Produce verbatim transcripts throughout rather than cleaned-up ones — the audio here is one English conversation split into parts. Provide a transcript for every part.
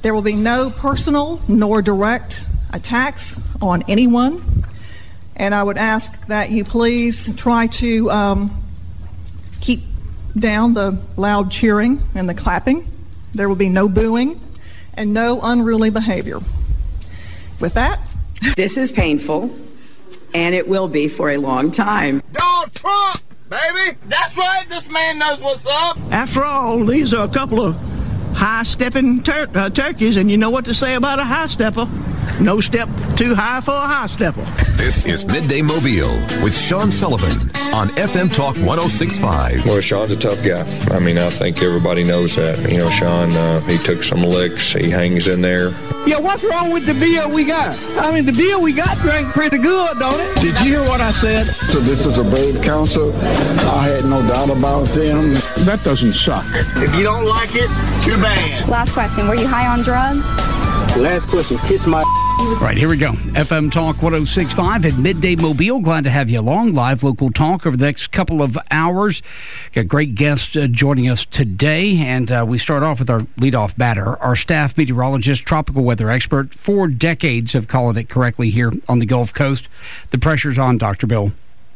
There will be no personal nor direct attacks on anyone. And I would ask that you please try to um, keep down the loud cheering and the clapping. There will be no booing and no unruly behavior. With that, this is painful, and it will be for a long time. Donald Trump, baby! That's right, this man knows what's up! After all, these are a couple of high-stepping tur- uh, turkeys, and you know what to say about a high-stepper. No step too high for a high-stepper. This is Midday Mobile with Sean Sullivan on F M Talk one oh six point five. Well, Sean's a tough guy. I mean, I think everybody knows that. You know, Sean, uh, he took some licks. He hangs in there. Yeah, what's wrong with the beer we got? I mean, the beer we got drank pretty good, don't it? Did you hear what I said? So this is a brave council. I had no doubt about them. That doesn't suck. If you don't like it, too bad. Last question. Were you high on drugs? Last question. Kiss my... Right, here we go. F M Talk one oh six point five at Midday Mobile. Glad to have you along. Live local talk over the next couple of hours. Got great guests uh, joining us today. And uh, we start off with our leadoff batter, our staff meteorologist, tropical weather expert. Four decades of calling it correctly here on the Gulf Coast. The pressure's on, Doctor Bill.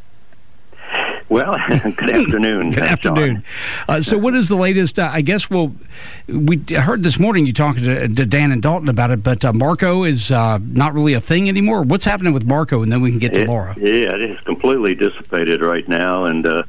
Well, good afternoon. Good afternoon. Uh, so what is the latest? Uh, I guess we'll, we heard this morning you talking to, to Dan and Dalton about it, but uh, Marco is uh, not really a thing anymore. What's happening with Marco? And then we can get to it, Laura. Yeah, it is completely dissipated right now, and uh,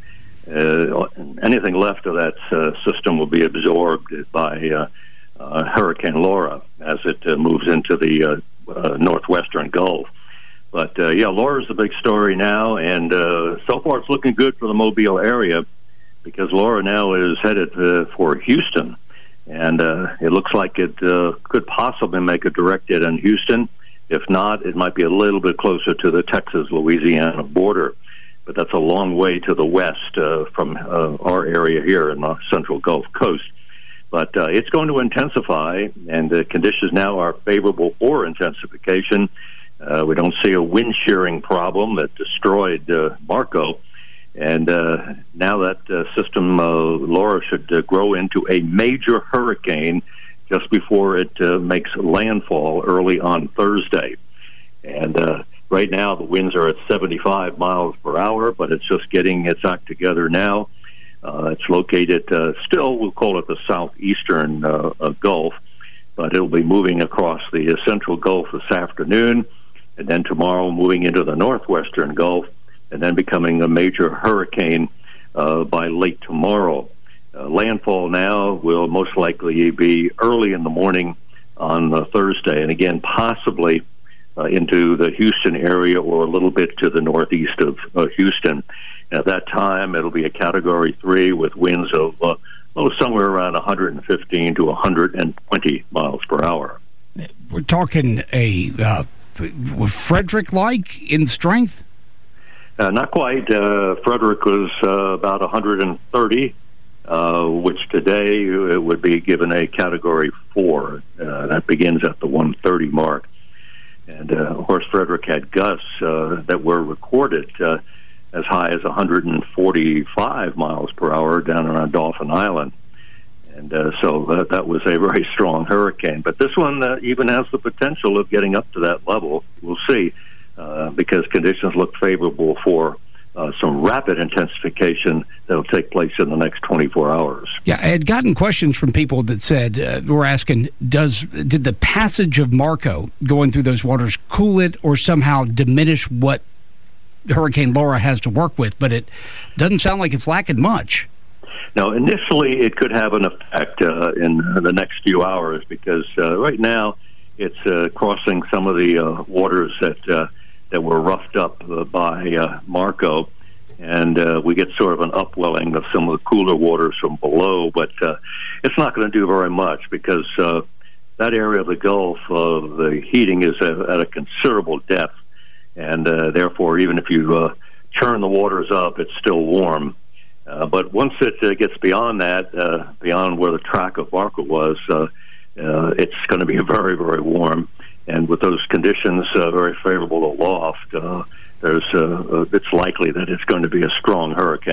uh, anything left of that uh, system will be absorbed by uh, uh, Hurricane Laura as it uh, moves into the uh, uh, northwestern Gulf. But, uh, yeah, Laura's the big story now, and uh, so far it's looking good for the Mobile area because Laura now is headed uh, for Houston. And uh, it looks like it uh, could possibly make a direct hit in Houston. If not, it might be a little bit closer to the Texas-Louisiana border. But that's a long way to the west uh, from uh, our area here in the central Gulf Coast. But uh, it's going to intensify, and the conditions now are favorable for intensification. Uh, we don't see a wind shearing problem that destroyed uh, Marco. And uh, now that uh, system, uh, Laura, should uh, grow into a major hurricane just before it uh, makes landfall early on Thursday. And uh, right now the winds are at seventy-five miles per hour, but it's just getting its act together now. Uh, it's located uh, still, we'll call it the southeastern uh, uh, Gulf, but it'll be moving across the uh, central Gulf this afternoon. And then tomorrow moving into the northwestern Gulf, and then becoming a major hurricane uh, by late tomorrow. Uh, landfall now will most likely be early in the morning on uh, Thursday, and again, possibly uh, into the Houston area or a little bit to the northeast of uh, Houston. At that time, it'll be a Category three with winds of uh, oh, somewhere around one hundred fifteen to one hundred twenty miles per hour. We're talking a... Uh Frederick-like in strength? Uh, not quite. Uh, Frederick was uh, about one hundred thirty, uh, which today it would be given a Category four. Uh, that begins at the one thirty mark. And, uh, of course, Frederick had gusts uh, that were recorded uh, as high as one hundred forty-five miles per hour down around Dauphin Island. And uh, so that, that was a very strong hurricane. But this one uh, even has the potential of getting up to that level. We'll see, uh, because conditions look favorable for uh, some rapid intensification that will take place in the next twenty-four hours. Yeah, I had gotten questions from people that said, uh, were asking, does did the passage of Marco going through those waters cool it or somehow diminish what Hurricane Laura has to work with? But it doesn't sound like it's lacking much. Now, initially, it could have an effect uh, in the next few hours because uh, right now it's uh, crossing some of the uh, waters that uh, that were roughed up uh, by uh, Marco, and uh, we get sort of an upwelling of some of the cooler waters from below, but uh, it's not going to do very much because uh, that area of the Gulf, uh, the heating is at, at a considerable depth, and uh, therefore, even if you uh, churn the waters up, it's still warm. Uh, but once it uh, gets beyond that, uh, beyond where the track of Marco was, uh, uh, it's going to be very, very warm. And with those conditions uh, very favorable to loft, uh, there's uh, uh, it's likely that it's going to be a strong hurricane.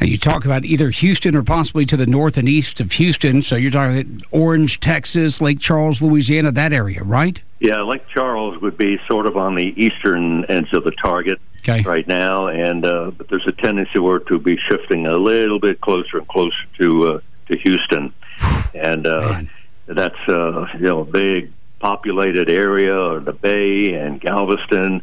And you talk about either Houston or possibly to the north and east of Houston. So you're talking Orange, Texas, Lake Charles, Louisiana, that area, right? Yeah, Lake Charles would be sort of on the eastern edge of the target okay. right now, and uh, but there's a tendency for it to be shifting a little bit closer and closer to uh, to Houston, and uh, that's uh, you know a big populated area, or the Bay and Galveston.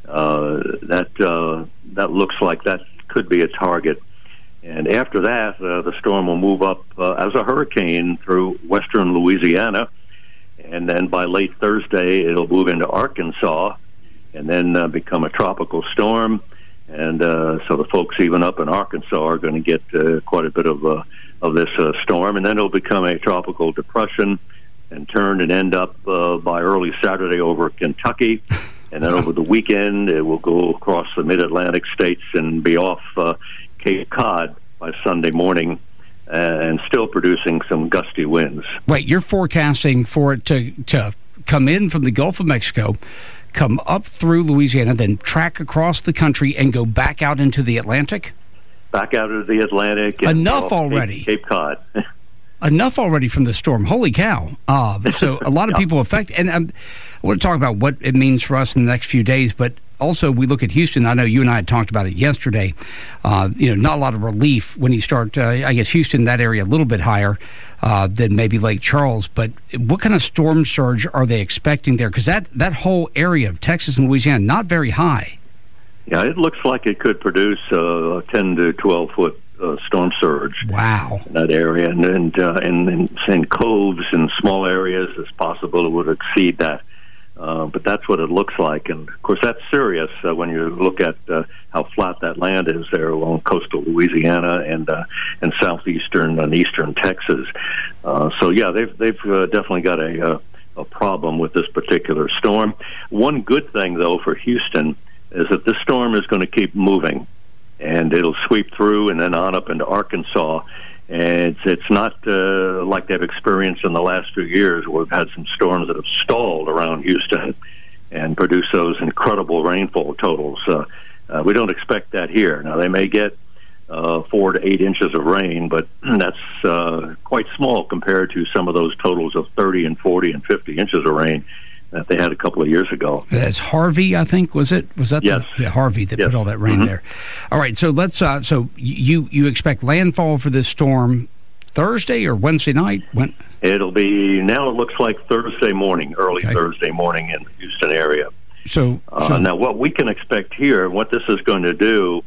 Uh, that uh, that looks like that could be a target. And after that, uh, the storm will move up uh, as a hurricane through western Louisiana. And then by late Thursday, it'll move into Arkansas and then uh, become a tropical storm. And uh, so the folks even up in Arkansas are going to get uh, quite a bit of uh, of this uh, storm. And then it'll become a tropical depression and turn and end up uh, by early Saturday over Kentucky. And then over the weekend, it will go across the mid-Atlantic states and be off uh, Cape Cod by Sunday morning, and still producing some gusty winds. Wait, you're forecasting for it to, to come in from the Gulf of Mexico, come up through Louisiana, then track across the country and go back out into the Atlantic? Back out of the Atlantic. And Enough already. Cape, Cape Cod. Enough already from the storm. Holy cow. Uh, so a lot of yeah. people affected. And um, I want to talk about what it means for us in the next few days, but also we look at Houston. I know you and I had talked about it yesterday. Uh, you know, not a lot of relief when you start, uh, I guess, Houston, that area a little bit higher uh, than maybe Lake Charles. But what kind of storm surge are they expecting there? Because that, that whole area of Texas and Louisiana, not very high. Yeah, it looks like it could produce a ten to twelve foot Uh, storm surge. Wow! In that area, and and, uh, and and in coves and small areas, it's possible it would exceed that. Uh, but that's what it looks like, and of course that's serious uh, when you look at uh, how flat that land is there along coastal Louisiana and uh, and southeastern and eastern Texas. Uh, so yeah, they've they've uh, definitely got a uh, a problem with this particular storm. One good thing though for Houston is that this storm is going to keep moving. And it'll sweep through and then on up into Arkansas. And it's, it's not uh, like they've experienced in the last few years where we've had some storms that have stalled around Houston and produced those incredible rainfall totals. Uh, uh, we don't expect that here. Now, they may get uh, four to eight inches of rain, but that's uh, quite small compared to some of those totals of thirty and forty and fifty inches of rain that they had a couple of years ago. That's Harvey, I think, was it? Was that yes. the, yeah, Harvey that yes. put all that rain mm-hmm. there? All right, so let's. Uh, so you you expect landfall for this storm Thursday or Wednesday night? When? It'll be now. It looks like Thursday morning, early okay. Thursday morning in the Houston area. So, so uh, now what we can expect here, what this is going to do,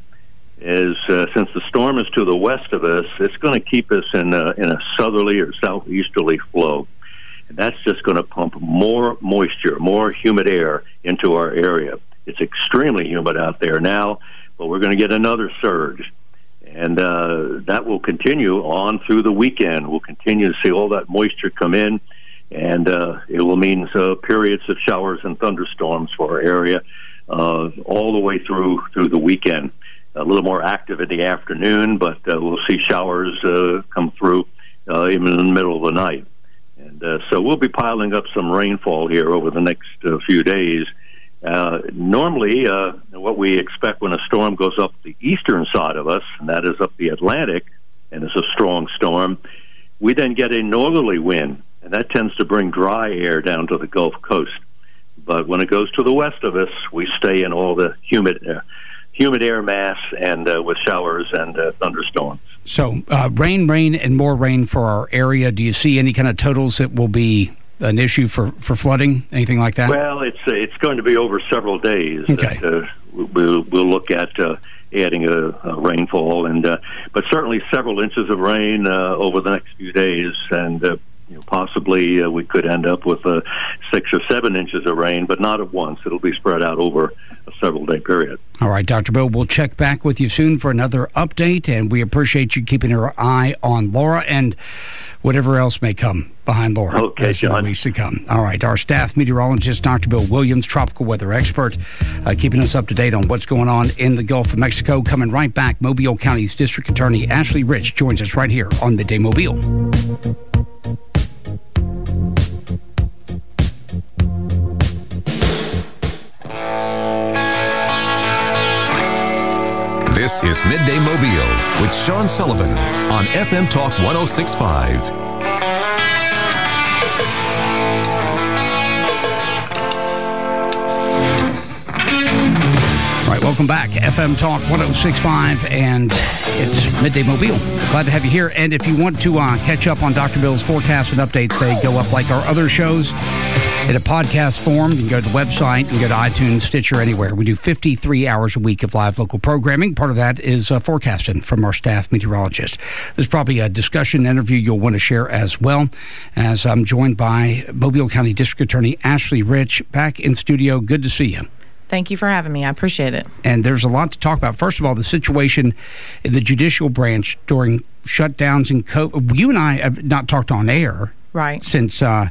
is uh, since the storm is to the west of us, it's going to keep us in a, in a southerly or southeasterly flow. That's just going to pump more moisture, more humid air into our area. It's extremely humid out there now, but we're going to get another surge. And uh, that will continue on through the weekend. We'll continue to see all that moisture come in, and uh, it will mean uh, periods of showers and thunderstorms for our area uh, all the way through through the weekend. A little more active in the afternoon, but uh, we'll see showers uh, come through uh, even in the middle of the night. And uh, so we'll be piling up some rainfall here over the next uh, few days. Uh, normally, uh, what we expect when a storm goes up the eastern side of us, and that is up the Atlantic, and it's a strong storm, we then get a northerly wind, and that tends to bring dry air down to the Gulf Coast. But when it goes to the west of us, we stay in all the humid air, humid air mass and uh, with showers and uh, thunderstorms. So uh, rain, rain, and more rain for our area. Do you see any kind of totals that will be an issue for, for flooding, anything like that? Well, it's uh, it's going to be over several days. Okay. That, uh, we'll, we'll look at uh, adding a, a rainfall, and uh, but certainly several inches of rain uh, over the next few days, and uh, you know, possibly uh, we could end up with uh, six or seven inches of rain, but not at once. It'll be spread out over a several-day period. All right, Doctor Bill, we'll check back with you soon for another update, and we appreciate you keeping your eye on Laura and whatever else may come behind Laura. Okay, John. In the weeks to come. All right, our staff meteorologist, Doctor Bill Williams, tropical weather expert, uh, keeping us up to date on what's going on in the Gulf of Mexico. Coming right back, Mobile County's District Attorney Ashley Rich joins us right here on Midday Mobile. This is Midday Mobile with Sean Sullivan on F M Talk one oh six point five. All right, welcome back. F M Talk one oh six point five, and it's Midday Mobile. Glad to have you here. And if you want to uh, catch up on Doctor Bill's forecasts and updates, they go up like our other shows in a podcast form. You can go to the website, you can go to iTunes, Stitcher, anywhere. We do fifty-three hours a week of live local programming. Part of that is uh, forecasting from our staff meteorologist. There's probably a discussion interview you'll want to share as well, as I'm joined by Mobile County District Attorney Ashley Rich, back in studio. Good to see you. Thank you for having me. I appreciate it. And there's a lot to talk about. First of all, the situation in the judicial branch during shutdowns and COVID. You and I have not talked on air right since uh,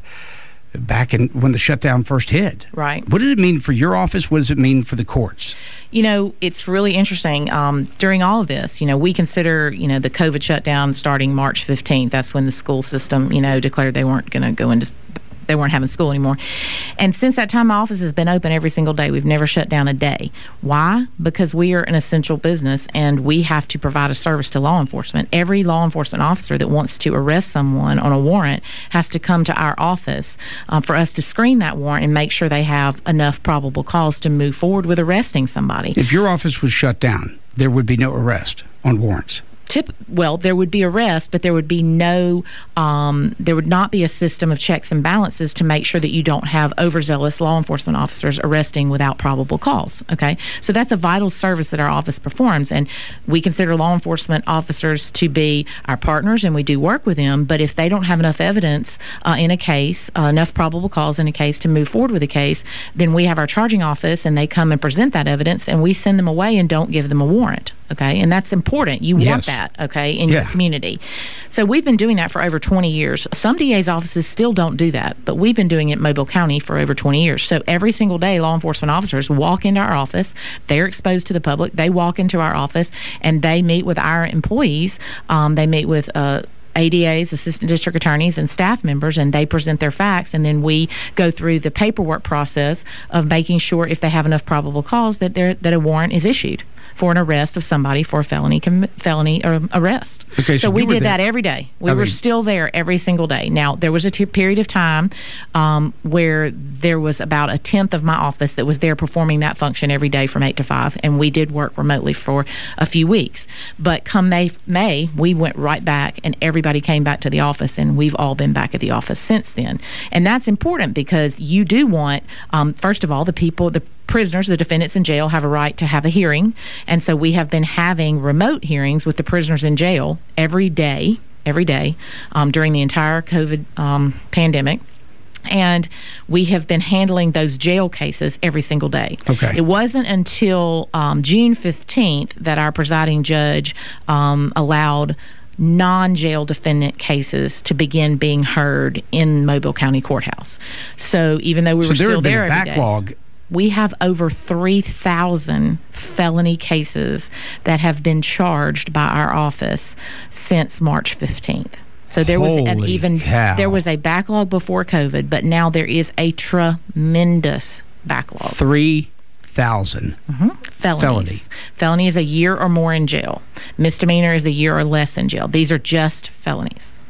back in when the shutdown first hit. Right. What did it mean for your office? What does it mean for the courts? You know, it's really interesting. Um, during all of this, you know, we consider, you know, the COVID shutdown starting March fifteenth. That's when the school system, you know, declared they weren't going to go into they weren't having school anymore. And since that time, my office has been open every single day. We've never shut down a day. Why? Because we are an essential business and we have to provide a service to law enforcement. Every law enforcement officer that wants to arrest someone on a warrant has to come to our office um, for us to screen that warrant and make sure they have enough probable cause to move forward with arresting somebody. If your office was shut down, there would be no arrest on warrants. Tip, well, there would be arrest, but there would be no, um, there would not be a system of checks and balances to make sure that you don't have overzealous law enforcement officers arresting without probable cause, okay? So that's a vital service that our office performs, and we consider law enforcement officers to be our partners, and we do work with them, but if they don't have enough evidence uh, in a case, uh, enough probable cause in a case to move forward with a case, then we have our charging office, and they come and present that evidence, and we send them away and don't give them a warrant, okay? And that's important. You yes. want that. Okay, in yeah. your community. So we've been doing that for over twenty years. Some D A's offices still don't do that, but we've been doing it in Mobile County for over twenty years. So every single day, law enforcement officers walk into our office. They're exposed to the public. They walk into our office, and they meet with our employees. Um, they meet with uh, A D As, assistant district attorneys, and staff members, and they present their facts, and then we go through the paperwork process of making sure if they have enough probable cause that there that a warrant is issued for an arrest of somebody for a felony com- felony or arrest. Okay, so, so we did there. that every day. We I were mean, still there every single day. Now, there was a t- period of time um, where there was about a tenth of my office that was there performing that function every day from eight to five, and we did work remotely for a few weeks. But come May, May, we went right back, and everybody came back to the office, and we've all been back at the office since then. And that's important because you do want, um, first of all, the people, the prisoners, the defendants in jail have a right to have a hearing. And so we have been having remote hearings with the prisoners in jail every day, every day um, during the entire COVID um, pandemic. And we have been handling those jail cases every single day. Okay. It wasn't until um, June fifteenth that our presiding judge um, allowed non-jail defendant cases to begin being heard in Mobile County Courthouse. So even though we so were there still been there a every backlog. day, we have over three thousand felony cases that have been charged by our office since March fifteenth. So there was an Holy even cow. there was a backlog before COVID, but now there is a tremendous backlog. Three thousand mm-hmm. Felonies. Felony. Felony is a year or more in jail. Misdemeanor is a year or less in jail. These are just felonies.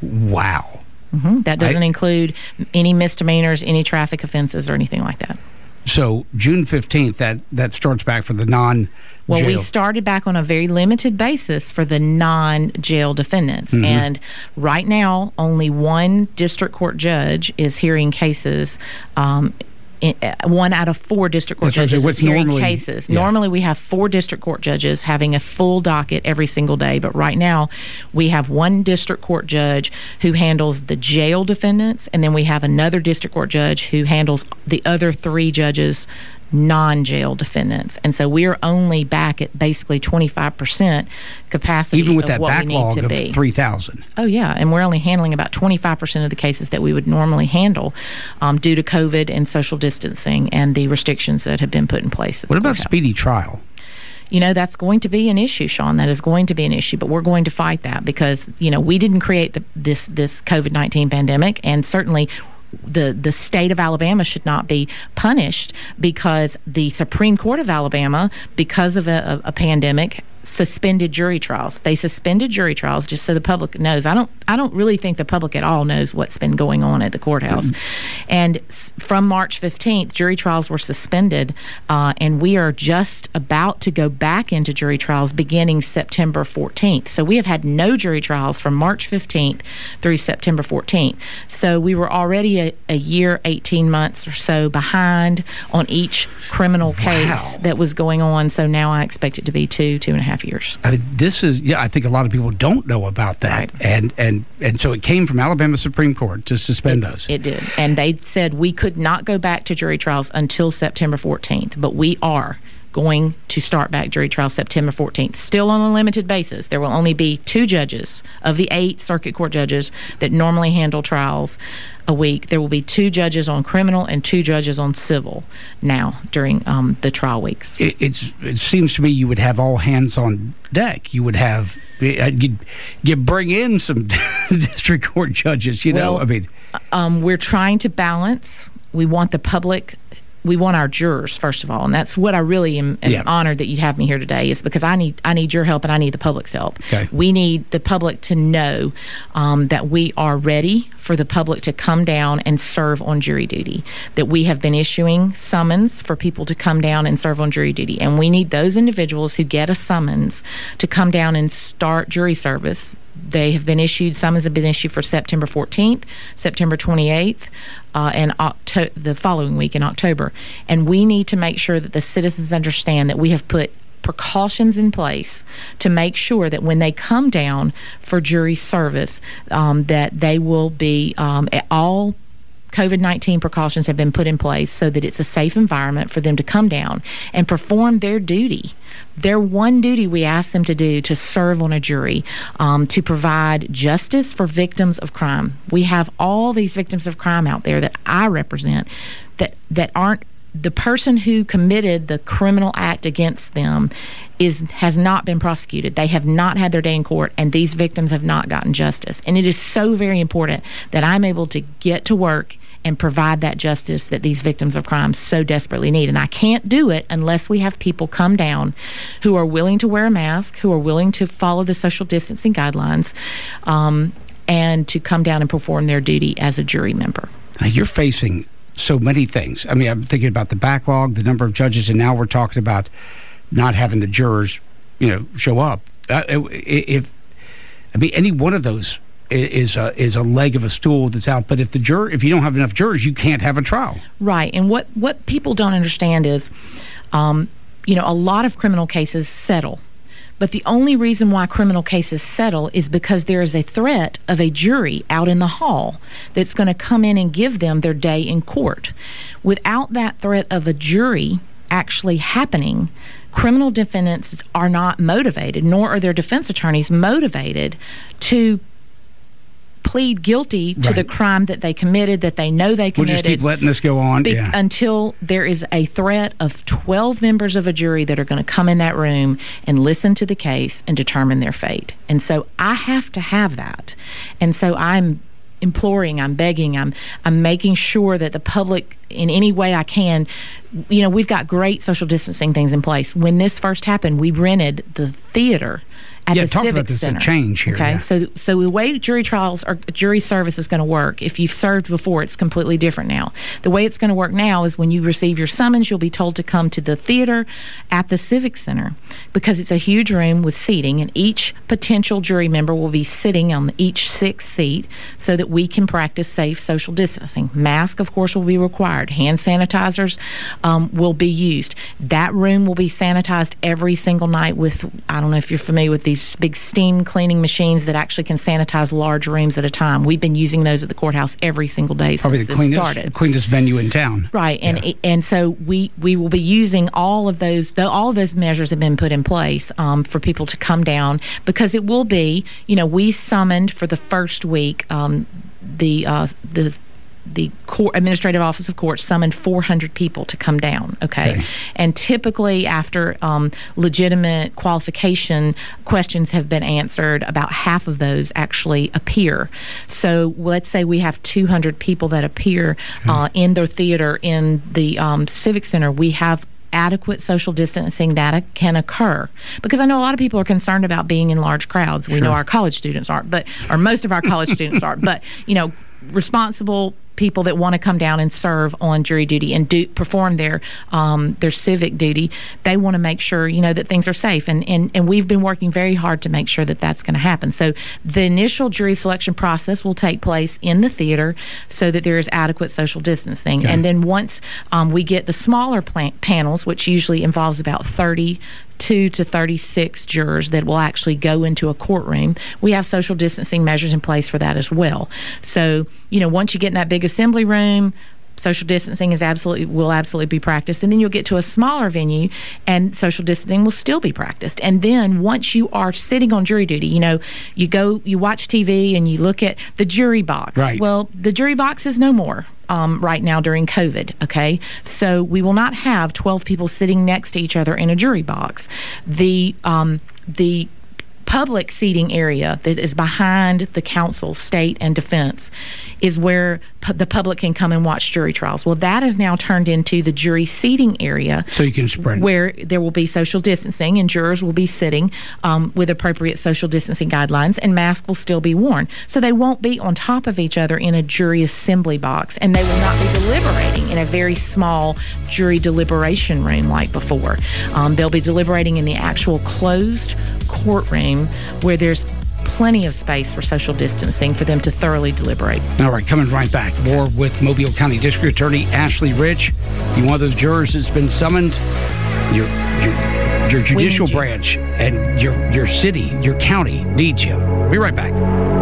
Wow. Mm-hmm. That doesn't I, include any misdemeanors, any traffic offenses, or anything like that. So June fifteenth, that, that starts back for the non-jail. Well, we started back on a very limited basis for the non-jail defendants. Mm-hmm. And right now, only one district court judge is hearing cases. Um, in, uh, one out of four district court That's judges right. is hearing normally, cases. Yeah. Normally, we have four district court judges having a full docket every single day. But right now, we have one district court judge who handles the jail defendants, and then we have another district court judge who handles the other three judges' non-jail defendants. And so we're only back at basically twenty-five percent capacity even with of that what we need backlog to of be. three thousand. Oh, yeah. And we're only handling about twenty-five percent of the cases that we would normally handle um, due to COVID and social distancing and the restrictions that have been put in place. What about speedy trial? You know, that's going to be an issue, Sean. That is going to be an issue, but we're going to fight that because, you know, we didn't create the, this, this COVID nineteen pandemic, and certainly the the state of Alabama should not be punished because the Supreme Court of Alabama, because of a, a, a pandemic, suspended jury trials. They suspended jury trials just so the public knows. I don't I don't really think the public at all knows what's been going on at the courthouse. Mm-hmm. And s- from March fifteenth, jury trials were suspended, uh, and we are just about to go back into jury trials beginning September fourteenth. So we have had no jury trials from March fifteenth through September fourteenth. So we were already a, a year, eighteen months or so behind on each criminal case Wow. that was going on. So now I expect it to be two, two and a half years. I mean, this is, yeah, I think a lot of people don't know about that. Right. And, and, and so it came from Alabama Supreme Court to suspend those. It did. And they said we could not go back to jury trials until September fourteenth, but we are going to start back jury trials September fourteenth, still on a limited basis. There will only be two judges of the eight circuit court judges that normally handle trials a week. There will be two judges on criminal and two judges on civil now during um, the trial weeks. It, it's, it seems to me you would have all hands on deck. You would have, you'd, you'd bring in some district court judges, you know, Well, I mean. Um, we're trying to balance. We want the public we want our jurors, first of all, and that's what I really am, am yeah. honored that you'd have me here today, is because I need I need your help and I need the public's help. Okay. We need the public to know um, that we are ready for the public to come down and serve on jury duty, that we have been issuing summons for people to come down and serve on jury duty, and we need those individuals who get a summons to come down and start jury service. They have been issued, summons have been issued for September fourteenth, September twenty-eighth, uh, and Octo- the following week in October. And we need to make sure that the citizens understand that we have put precautions in place to make sure that when they come down for jury service, um, that they will be um, all COVID nineteen precautions have been put in place so that it's a safe environment for them to come down and perform their duty. Their one duty we ask them to do, to serve on a jury, um, to provide justice for victims of crime. We have all these victims of crime out there that I represent that, that aren't, the person who committed the criminal act against them is has not been prosecuted. They have not had their day in court, and these victims have not gotten justice. And it is so very important that I'm able to get to work and provide that justice that these victims of crime so desperately need. And I can't do it unless we have people come down who are willing to wear a mask, who are willing to follow the social distancing guidelines, um, and to come down and perform their duty as a jury member. Now, you're facing so many things. I mean, I'm thinking about the backlog, the number of judges, and now we're talking about not having the jurors, you know, show up. Uh, if I mean, any one of those is a, is a leg of a stool that's out. But if the juror, if you don't have enough jurors, you can't have a trial. Right. And what what people don't understand is, um, you know, a lot of criminal cases settle. But the only reason why criminal cases settle is because there is a threat of a jury out in the hall that's going to come in and give them their day in court. Without that threat of a jury actually happening, criminal defendants are not motivated, nor are their defense attorneys motivated to plead guilty to right. the crime that they committed, that they know they committed. We'll just keep letting this go on. Be- yeah. Until there is a threat of twelve members of a jury that are going to come in that room and listen to the case and determine their fate. And so I have to have that. And so I'm imploring, I'm begging, I'm I'm making sure that the public, in any way I can, you know, we've got great social distancing things in place. When this first happened, we rented the theater at yeah, the talk Civic about this Center. a change here. Okay, yeah. so so the way jury trials or jury service is going to work, if you've served before, it's completely different now. The way it's going to work now is when you receive your summons, you'll be told to come to the theater at the Civic Center, because it's a huge room with seating, and each potential jury member will be sitting on each sixth seat so that we can practice safe social distancing. Mask, of course, will be required. Hand sanitizers um, will be used. That room will be sanitized every single night with, I don't know if you're familiar with these big steam cleaning machines that actually can sanitize large rooms at a time. We've been using those at the courthouse every single day Probably since the this cleanest, started. cleanest venue in town. Right, and yeah. and so we, we will be using all of those. The, all of those measures have been put in place um, for people to come down, because it will be, you know, we summoned for the first week um, the uh, the. the court, Administrative Office of Courts summoned four hundred people to come down, okay? okay. And typically after um, legitimate qualification questions have been answered, about half of those actually appear. So let's say we have two hundred people that appear okay. uh, in their theater in the um, Civic Center. We have adequate social distancing data can occur. Because I know a lot of people are concerned about being in large crowds. We Sure. know our college students aren't, but or most of our college students aren't. But, you know, responsible people that want to come down and serve on jury duty and do perform their um, their civic duty, they want to make sure, you know, that things are safe. And, and, and we've been working very hard to make sure that that's going to happen. So the initial jury selection process will take place in the theater so that there is adequate social distancing. Okay. And then once um, we get the smaller plan- panels, which usually involves about thirty two to thirty-six jurors that will actually go into a courtroom, we have social distancing measures in place for that as well. So, you know, once you get in that big assembly room, social distancing is absolutely will absolutely be practiced, and then you'll get to a smaller venue and social distancing will still be practiced. And then once you are sitting on jury duty, you know, you go you watch T V and you look at the jury box. Right. Well, the jury box is no more um, right now during COVID, okay? So we will not have twelve people sitting next to each other in a jury box. The um, the public seating area that is behind the counsel, state and defense, is where pu- the public can come and watch jury trials. Well, that is now turned into the jury seating area, so you can spread, where there will be social distancing and jurors will be sitting um, with appropriate social distancing guidelines, and masks will still be worn. So they won't be on top of each other in a jury assembly box, and they will not be deliberating in a very small jury deliberation room like before. Um, they'll be deliberating in the actual closed courtroom where there's plenty of space for social distancing for them to thoroughly deliberate. All right, coming right back. More with Mobile County District Attorney Ashley Rich. You one of those jurors that's been summoned? Your your, your judicial branch and your your city, your county needs you. Be right back.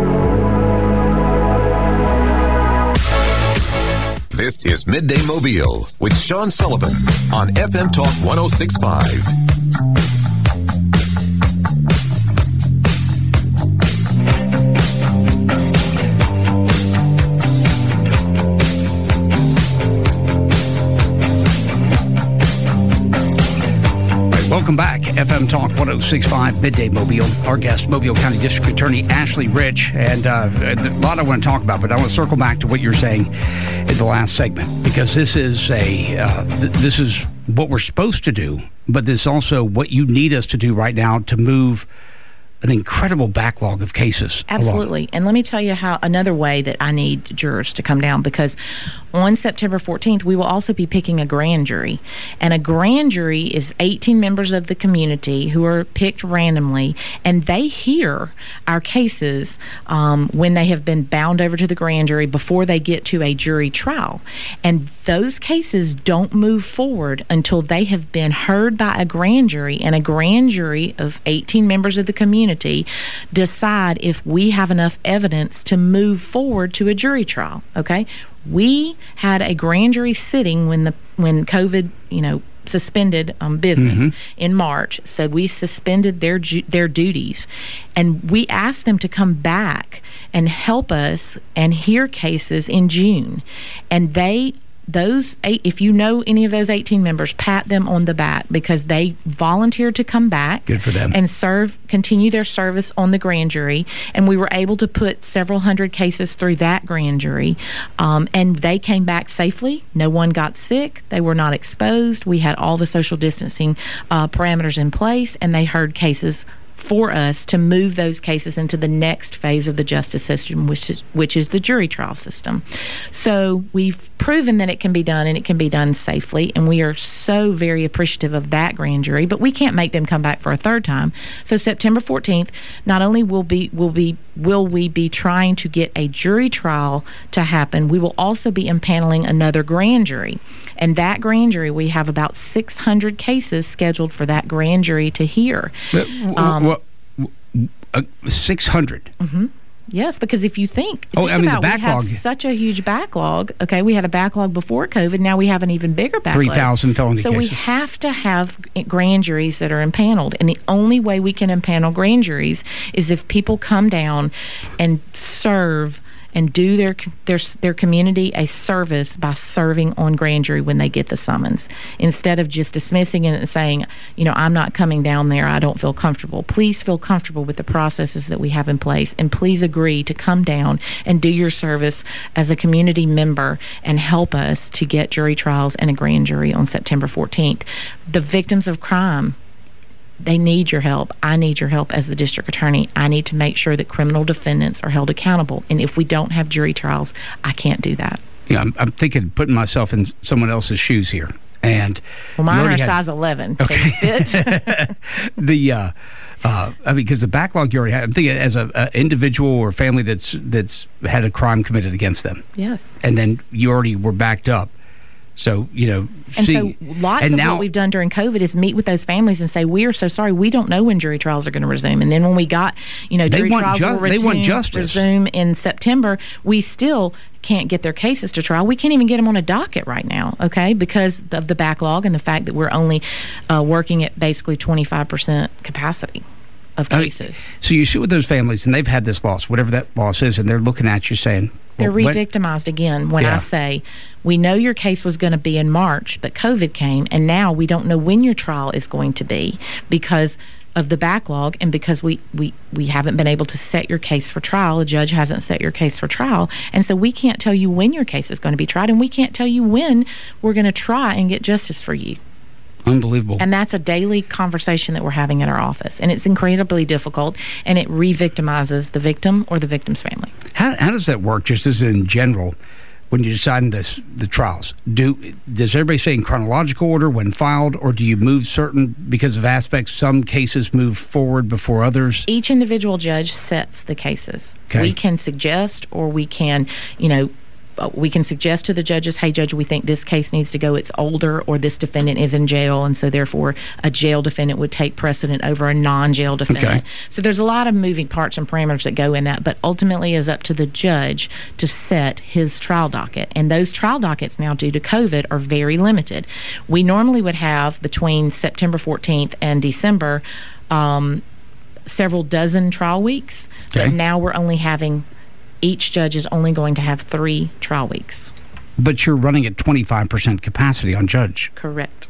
This is Midday Mobile with Sean Sullivan on F M Talk one oh six point five. Welcome back. F M Talk one oh six point five, Midday Mobile. Our guest, Mobile County District Attorney Ashley Rich. And uh, a lot I want to talk about, but I want to circle back to what you're saying in the last segment, because this is a uh, th- this is what we're supposed to do, but this is also what you need us to do right now to move an incredible backlog of cases. Absolutely. along. And let me tell you how another way that I need jurors to come down, because on September fourteenth, we will also be picking a grand jury. And a grand jury is eighteen members of the community who are picked randomly, and they hear our cases um, when they have been bound over to the grand jury before they get to a jury trial. And those cases don't move forward until they have been heard by a grand jury, and a grand jury of eighteen members of the community decide if we have enough evidence to move forward to a jury trial. Okay, we had a grand jury sitting when the when COVID, you know, suspended um, business mm-hmm. in March. So we suspended their ju- their duties, and we asked them to come back and help us and hear cases in June. And they those eight, if you know any of those eighteen members, pat them on the back, because they volunteered to come back. Good for them. And serve, continue their service on the grand jury. And we were able to put several hundred cases through that grand jury. Um, and they came back safely. No one got sick. They were not exposed. We had all the social distancing uh, parameters in place, and they heard cases for us to move those cases into the next phase of the justice system, which is, which is the jury trial system. So we've proven that it can be done, and it can be done safely, and we are so very appreciative of that grand jury, but we can't make them come back for a third time. So September fourteenth, not only will be will be will we be trying to get a jury trial to happen, we will also be impaneling another grand jury. And that grand jury, we have about six hundred cases scheduled for that grand jury to hear. Um, well, uh, six hundred? Mm-hmm. Yes, because if you think, oh, think I mean, about the backlog. We have such a huge backlog. Okay, we had a backlog before COVID. Now we have an even bigger backlog. three thousand felony so cases. So we have to have grand juries that are impaneled. And the only way we can impanel grand juries is if people come down and serve and do their their their community a service by serving on grand jury when they get the summons, instead of just dismissing it and saying, you know, I'm not coming down there, I don't feel comfortable. Please feel comfortable with the processes that we have in place, and please agree to come down and do your service as a community member and help us to get jury trials and a grand jury on September fourteenth. The victims of crime, they need your help. I need your help as the district attorney. I need to make sure that criminal defendants are held accountable. And if we don't have jury trials, I can't do that. Yeah, I'm, I'm thinking, putting myself in someone else's shoes here. And well, mine are had, size eleven. Okay. Can you fit? the, uh, uh, I mean, because the backlog you already had, I'm thinking as an individual or family that's that's had a crime committed against them. Yes. And then you already were backed up. So, you know, and see, so lots and of now, what we've done during COVID is meet with those families and say, we are so sorry, we don't know when jury trials are going to resume. And then when we got, you know, jury trials ju- will resume, they want justice. resume in September, we still can't get their cases to trial. We can't even get them on a docket right now, okay, because of the backlog and the fact that we're only uh, working at basically twenty-five percent capacity of cases. I mean, so you sit with those families, and they've had this loss, whatever that loss is, and they're looking at you saying, they're well, re-victimized again when yeah. I say, we know your case was going to be in March, but COVID came, and now we don't know when your trial is going to be because of the backlog and because we, we, we haven't been able to set your case for trial. A judge hasn't set your case for trial, and so we can't tell you when your case is going to be tried, and we can't tell you when we're going to try and get justice for you. Unbelievable. And that's a daily conversation that we're having at our office. And it's incredibly difficult, and it re-victimizes the victim or the victim's family. How, how does that work, just as in general, when you're deciding this, the trials? Do Does everybody say in chronological order when filed, or do you move certain, because of aspects, some cases move forward before others? Each individual judge sets the cases. Okay. We can suggest, or we can, you know, we can suggest to the judges, hey, judge, we think this case needs to go. It's older, or this defendant is in jail, and so therefore a jail defendant would take precedent over a non-jail defendant. Okay. So there's a lot of moving parts and parameters that go in that, but ultimately it's up to the judge to set his trial docket. And those trial dockets now, due to COVID, are very limited. We normally would have between September fourteenth and December um, several dozen trial weeks, okay. but now we're only having each judge is only going to have three trial weeks. But you're running at twenty-five percent capacity on judge. Correct.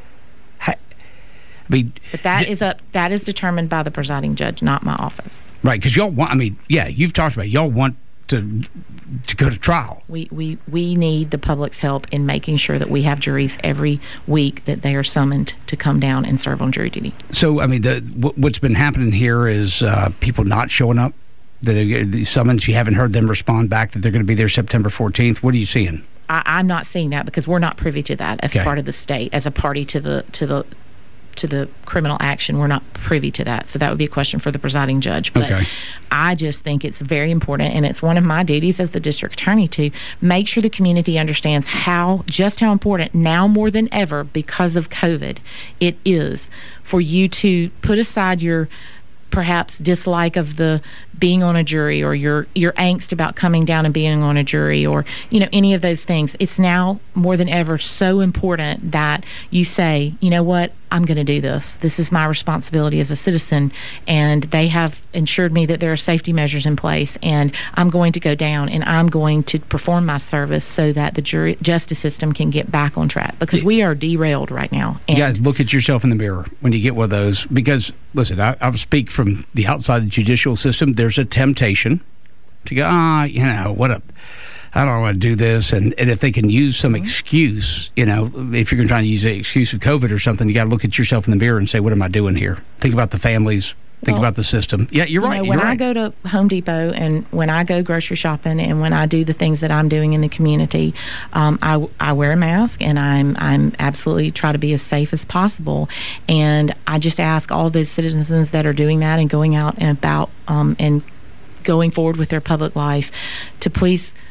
I mean, but that is up. That is determined by the presiding judge, not my office. Right, because y'all want. I mean, yeah, you've talked about it. Y'all want to to go to trial. We we we need the public's help in making sure that we have juries every week that they are summoned to come down and serve on jury duty. So, I mean, the what's been happening here is uh, people not showing up. The, the summons, you haven't heard them respond back that they're going to be there September fourteenth. What are you seeing? I, I'm not seeing that because we're not privy to that as okay. part of the state, as a party to the to the to the criminal action. We're not privy to that, so that would be a question for the presiding judge. But okay. I just think it's very important, and it's one of my duties as the district attorney to make sure the community understands how just how important now more than ever, because of COVID, it is for you to put aside your perhaps dislike of the being on a jury, or your your angst about coming down and being on a jury, or you know any of those things. It's now more than ever so important that you say, you know what, I'm going to do this. This is my responsibility as a citizen, and they have ensured me that there are safety measures in place, and I'm going to go down and I'm going to perform my service so that the jury justice system can get back on track, because we are derailed right now. And you got to look at yourself in the mirror when you get one of those, because listen, I, I'll speak from the outside of the judicial system. There's a temptation to go, ah, you know, what a, I don't want to do this. And, and if they can use some mm-hmm. excuse, you know, if you're going to try to use the excuse of COVID or something, you got to look at yourself in the mirror and say, what am I doing here? Think about the families. Think well, about the system. Yeah, you're you right. Know, you're when right. I go to Home Depot and when I go grocery shopping and when I do the things that I'm doing in the community, um, I, I wear a mask, and I'm I'm absolutely try to be as safe as possible. And I just ask all those citizens that are doing that and going out and about um, and going forward with their public life to please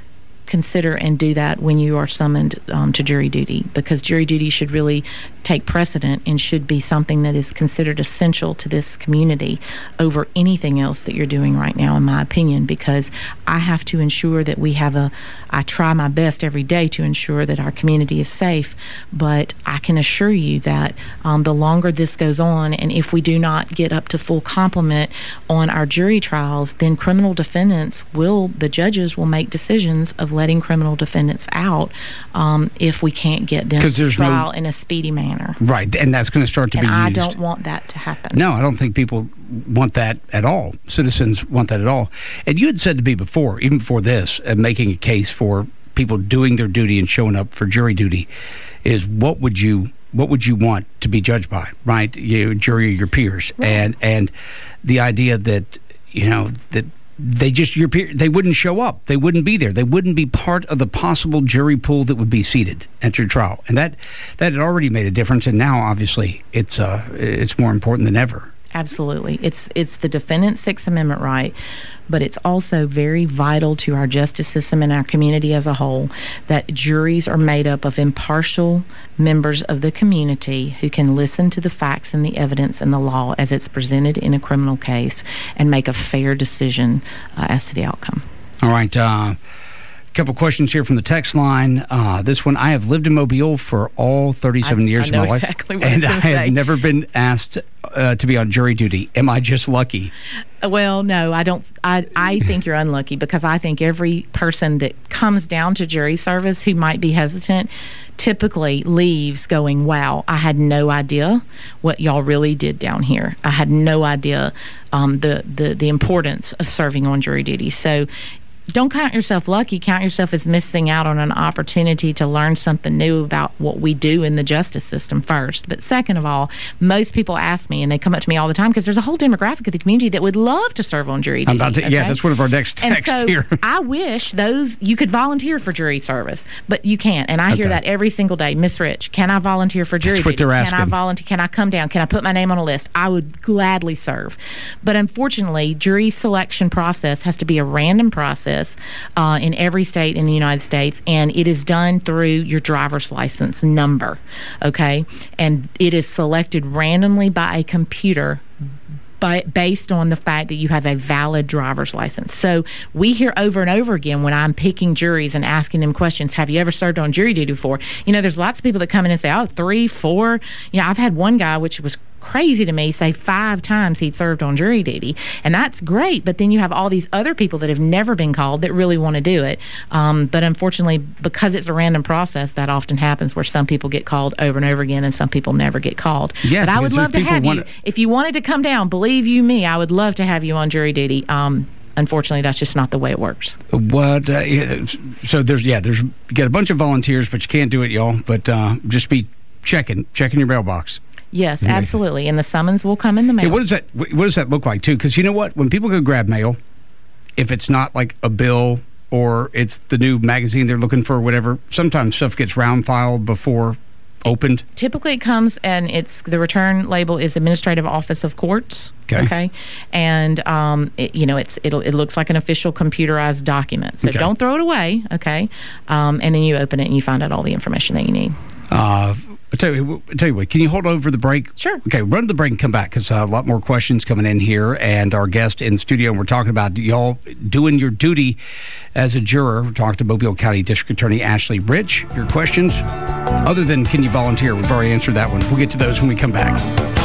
consider and do that when you are summoned um, to jury duty, because jury duty should really take precedent and should be something that is considered essential to this community over anything else that you're doing right now, in my opinion, because I have to ensure that we have a, I try my best every day to ensure that our community is safe, but I can assure you that um, the longer this goes on, and if we do not get up to full complement on our jury trials, then criminal defendants will, the judges will make decisions of letting criminal defendants out um, if we can't get them to trial no, in a speedy manner. Right, and that's going to start to and be I used. don't want that to happen. No, I don't think people want that at all. Citizens want that at all. And you had said to me before, even before this, uh, making a case for people doing their duty and showing up for jury duty, is what would you what would you want to be judged by, right? You, jury, your peers, right. and and the idea that you know that. They just your peer, they wouldn't show up. They wouldn't be there. They wouldn't be part of the possible jury pool that would be seated at your trial. And that that had already made a difference. And now, obviously, it's uh, it's more important than ever. Absolutely. It's it's the defendant's Sixth Amendment right, but it's also very vital to our justice system and our community as a whole that juries are made up of impartial members of the community who can listen to the facts and the evidence and the law as it's presented in a criminal case and make a fair decision uh, as to the outcome. All right. Uh, a couple questions here from the text line. Uh, this one, I have lived in Mobile for all thirty-seven I, years I know of my exactly life, what and I, I say. have never been asked uh, to be on jury duty. Am I just lucky? Well, no, I don't. I, I think you're unlucky, because I think every person that comes down to jury service who might be hesitant typically leaves going, wow, I had no idea what y'all really did down here. I had no idea um, the, the, the importance of serving on jury duty. So don't count yourself lucky. Count yourself as missing out on an opportunity to learn something new about what we do in the justice system first. But second of all, most people ask me, and they come up to me all the time, because there's a whole demographic of the community that would love to serve on jury duty. I'm about to, okay? Yeah, that's one of our next texts and so here. I wish those, you could volunteer for jury service, but you can't. And I okay. hear that every single day. Miss Rich, can I volunteer for jury that's what duty? They're can asking. I volunteer? Can I come down? Can I put my name on a list? I would gladly serve. But unfortunately, jury selection process has to be a random process. Uh, in every state in the United States, and it is done through your driver's license number, okay? And it is selected randomly by a computer by, based on the fact that you have a valid driver's license. So we hear over and over again when I'm picking juries and asking them questions, have you ever served on jury duty before? You know, there's lots of people that come in and say, oh, three, four. You know, I've had one guy, which was crazy to me, say five times he'd served on jury duty, and that's great. But then you have all these other people that have never been called that really want to do it. Um, but unfortunately, because it's a random process, that often happens where some people get called over and over again, and some people never get called. Yeah, but I would love to have you. To... If you wanted to come down, believe you me, I would love to have you on jury duty. Um, Unfortunately, that's just not the way it works. What? Uh, so there's yeah, there's you got a bunch of volunteers, but you can't do it, y'all. But uh, just be checking, checking your mailbox. Yes, absolutely. And the summons will come in the mail. Hey, what does that what does that look like, too? Because you know what? When people go grab mail, if it's not like a bill or it's the new magazine they're looking for or whatever, sometimes stuff gets round filed before opened. Typically it comes and it's the return label is Administrative Office of Courts. Okay. Okay. And um, it, you know, it's it'll it looks like an official computerized document. So okay. don't throw it away. Okay. Um, and then you open it and you find out all the information that you need. Uh I'll tell, you, I'll tell you what, can you hold over the break? Sure. Okay, run to the break and come back, because uh, a lot more questions coming in here, and our guest in studio, and we're talking about y'all doing your duty as a juror. We're talking to Mobile County District Attorney Ashley Rich. Your questions, other than can you volunteer, we've already answered that one. We'll get to those when we come back.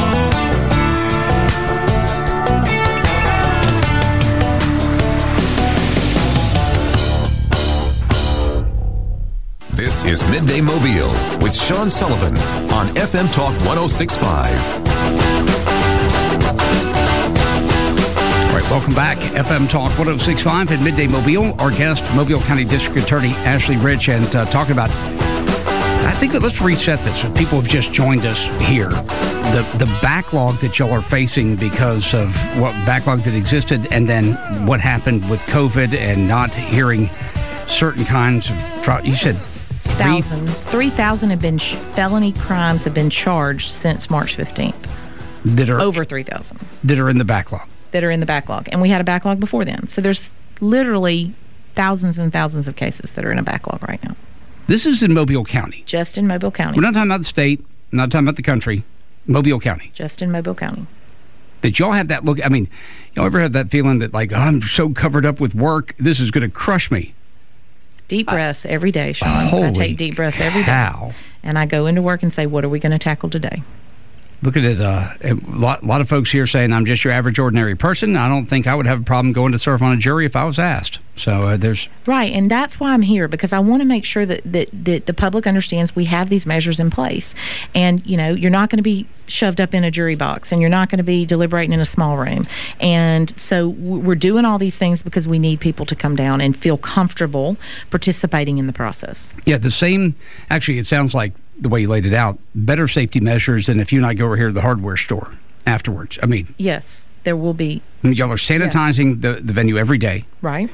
This is Midday Mobile with Sean Sullivan on F M Talk one oh six point five. All right, welcome back. F M Talk one oh six point five at Midday Mobile. Our guest, Mobile County District Attorney Ashley Rich, and uh, talking about, I think let's reset this. If people have just joined us here, the the backlog that y'all are facing because of what backlog that existed, and then what happened with COVID and not hearing certain kinds of trial. You said thousands. three thousand have been sh- felony crimes have been charged since March fifteenth. That are over three thousand. That are in the backlog. That are in the backlog. And we had a backlog before then. So there's literally thousands and thousands of cases that are in a backlog right now. This is in Mobile County. Just in Mobile County. We're not talking about the state, not talking about the country. Mobile County. Just in Mobile County. Did y'all have that look? I mean, y'all ever had that feeling that, like, oh, I'm so covered up with work, this is going to crush me? Deep breaths uh, every day, Sean. Holy I take deep breaths every cow. day. And I go into work and say, what are we going to tackle today? Look at it. Uh, a lot, lot of folks here saying I'm just your average, ordinary person. I don't think I would have a problem going to serve on a jury if I was asked. So uh, there's... Right, and that's why I'm here, because I want to make sure that, that, that the public understands we have these measures in place. And, you know, you're not going to be shoved up in a jury box, and you're not going to be deliberating in a small room. And so we're doing all these things because we need people to come down and feel comfortable participating in the process. Yeah, the same... Actually, it sounds like the way you laid it out, better safety measures than if you and I go over here to the hardware store afterwards. I mean... Yes, there will be... Y'all are sanitizing yes. the, the venue every day. Right.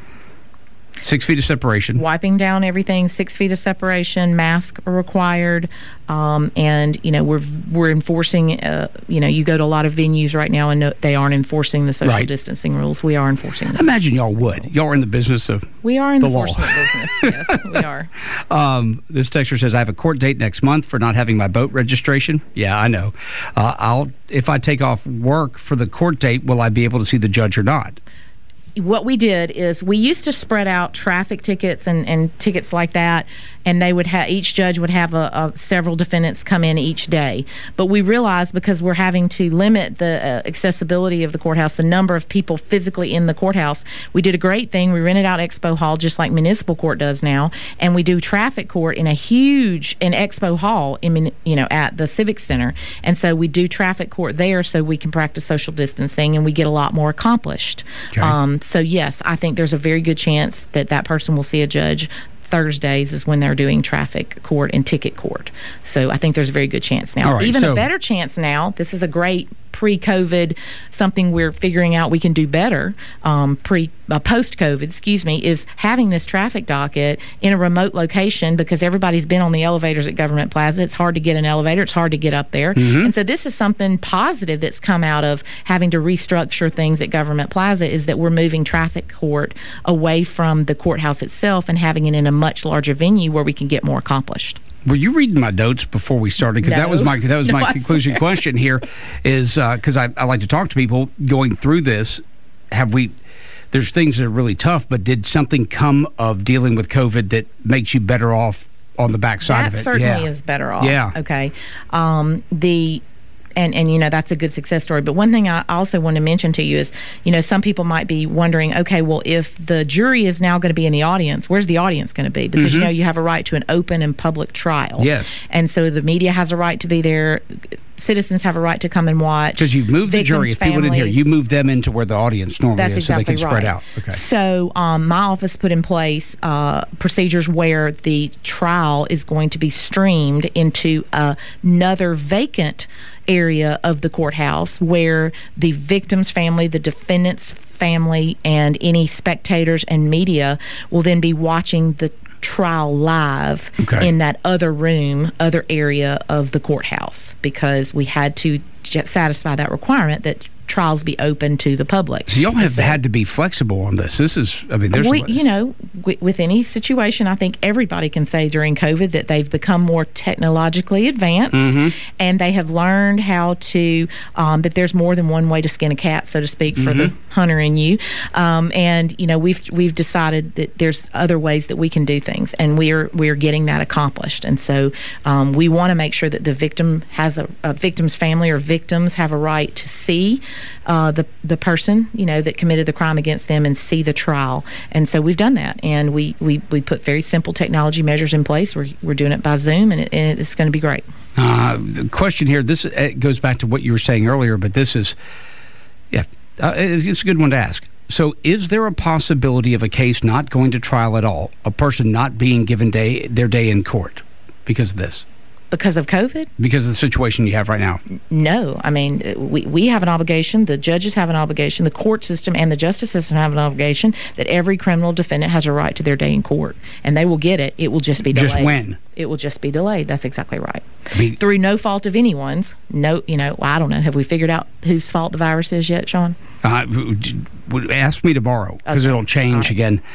Six feet of separation. Wiping down everything, six feet of separation, masks are required, um, and, you know, we're we're enforcing, uh, you know, you go to a lot of venues right now and no, they aren't enforcing the social right. distancing rules. We are enforcing this. I imagine y'all would. Y'all are in the business of We are in the, the law. enforcement business, yes, we are. Um, this texter says, I have a court date next month for not having my boat registration. Yeah, I know. Uh, I'll if I take off work for the court date, will I be able to see the judge or not? What we did is we used to spread out traffic tickets and, and tickets like that, and they would have each judge would have a, a several defendants come in each day. But we realized because we're having to limit the uh, accessibility of the courthouse, the number of people physically in the courthouse, we did a great thing. We rented out Expo Hall just like municipal court does now, and we do traffic court in a huge in Expo Hall in you know at the Civic Center, and so we do traffic court there so we can practice social distancing and we get a lot more accomplished. Okay. Um, So, yes, I think there's a very good chance that that person will see a judge. Thursdays is when they're doing traffic court and ticket court. So I think there's a very good chance now. Right, Even so, a better chance now, this is a great pre-COVID, something we're figuring out we can do better, um, pre, uh, post-COVID, excuse me, is having this traffic docket in a remote location because everybody's been on the elevators at Government Plaza. It's hard to get an elevator. It's hard to get up there. Mm-hmm. And so this is something positive that's come out of having to restructure things at Government Plaza is that we're moving traffic court away from the courthouse itself and having it in a much larger venue where we can get more accomplished. Were you reading my notes before we started? Because no. that was my that was no, my I conclusion swear. question here is because uh, I, I like to talk to people going through this. Have we? There's things that are really tough, but did something come of dealing with COVID that makes you better off on the backside that of it? That certainly yeah. is better off. Yeah. Okay. Um, the And, and, you know, that's a good success story. But one thing I also want to mention to you is, you know, some people might be wondering, okay, well, if the jury is now going to be in the audience, where's the audience going to be? Because, mm-hmm. you know, you have a right to an open and public trial. Yes. And so the media has a right to be there. Citizens have a right to come and watch. Because you've moved the jury. If people didn't hear, you moved them into where the audience normally That's is exactly so they can right. spread out. Okay. So um, my office put in place uh, procedures where the trial is going to be streamed into uh, another vacant area of the courthouse where the victim's family, the defendant's family, and any spectators and media will then be watching the trial live okay. in that other room, other area of the courthouse, because we had to satisfy that requirement that trials be open to the public. So y'all have so, had to be flexible on this. This is, I mean, there's... We, you know, w- with any situation, I think everybody can say during COVID that they've become more technologically advanced, mm-hmm. and they have learned how to, um, that there's more than one way to skin a cat, so to speak, for mm-hmm. the hunter in you. Um, and, you know, we've we've decided that there's other ways that we can do things, and we're we're getting that accomplished. And so um, we want to make sure that the victim has a, a victim's family or victims have a right to see Uh, the the person, you know, that committed the crime against them and see the trial. And so we've done that, and we we, we put very simple technology measures in place. We're, we're doing it by Zoom, and, it, and it's going to be great. Uh, the question here, this it goes back to what you were saying earlier, but this is, yeah, uh, it's, it's a good one to ask. So is there a possibility of a case not going to trial at all, a person not being given day their day in court because of this? Because of COVID? Because of the situation you have right now? No. I mean, we, we have an obligation, the judges have an obligation, the court system and the justice system have an obligation that every criminal defendant has a right to their day in court. And they will get it. It will just be delayed. Just when? It will just be delayed. That's exactly right. I mean, through no fault of anyone's. No, you know, I don't know. Have we figured out whose fault the virus is yet, Sean? Uh, ask me tomorrow, because okay. it'll change right. again.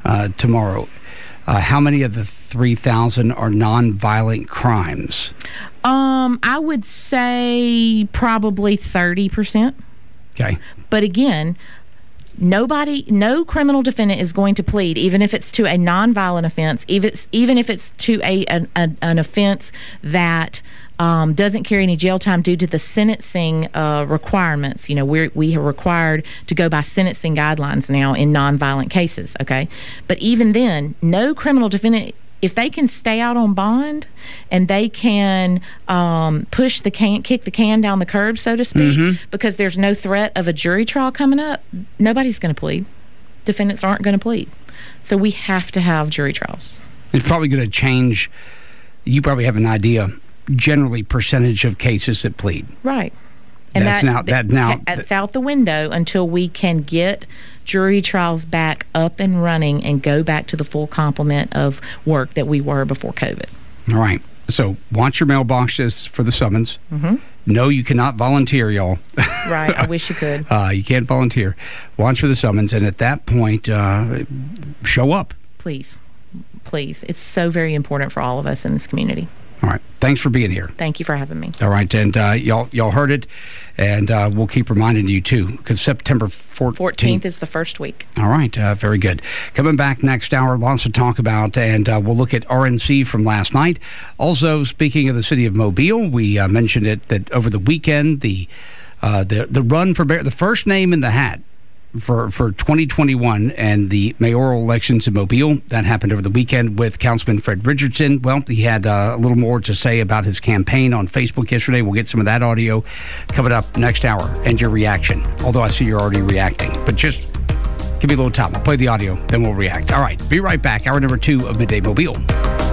uh, tomorrow. Uh, how many of the three thousand are nonviolent crimes? Um, I would say probably thirty percent. Okay. But again, nobody, no criminal defendant is going to plead, even if it's to a nonviolent offense, even, even if it's to a an, an, an offense that um, doesn't carry any jail time due to the sentencing uh, requirements. You know, we're, we are required to go by sentencing guidelines now in nonviolent cases, okay? But even then, no criminal defendant, if they can stay out on bond and they can um, push the can, kick the can down the curb, so to speak, mm-hmm. because there's no threat of a jury trial coming up, nobody's going to plead. Defendants aren't going to plead. So we have to have jury trials. It's probably going to change. You probably have an idea, generally, percentage of cases that plead. Right. And that's that, now, that now that's out the window until we can get jury trials back up and running and go back to the full complement of work that we were before COVID. All right. So watch your mailboxes for the summons. Mm-hmm. No, you cannot volunteer, y'all. Right. I wish you could. Uh, you can't volunteer. Watch for the summons, and at that point, uh, show up. Please. Please. It's so very important for all of us in this community. All right. Thanks for being here. Thank you for having me. All right. And uh, y'all y'all heard it, and uh, we'll keep reminding you, too, because September fourteenth. fourteenth is the first week. All right. Uh, very good. Coming back next hour, lots to talk about, and uh, we'll look at R N C from last night. Also, speaking of the city of Mobile, we uh, mentioned it that over the weekend, the uh, the, the run for bear, the first name in the hat for for twenty twenty-one and the mayoral elections in Mobile. That happened over the weekend with Councilman Fred Richardson. Well, he had uh, a little more to say about his campaign on Facebook yesterday. We'll get some of that audio coming up next hour and your reaction. Although I see you're already reacting. But just give me a little time. I'll play the audio, then we'll react. All right, be right back. Hour number two of Midday Mobile.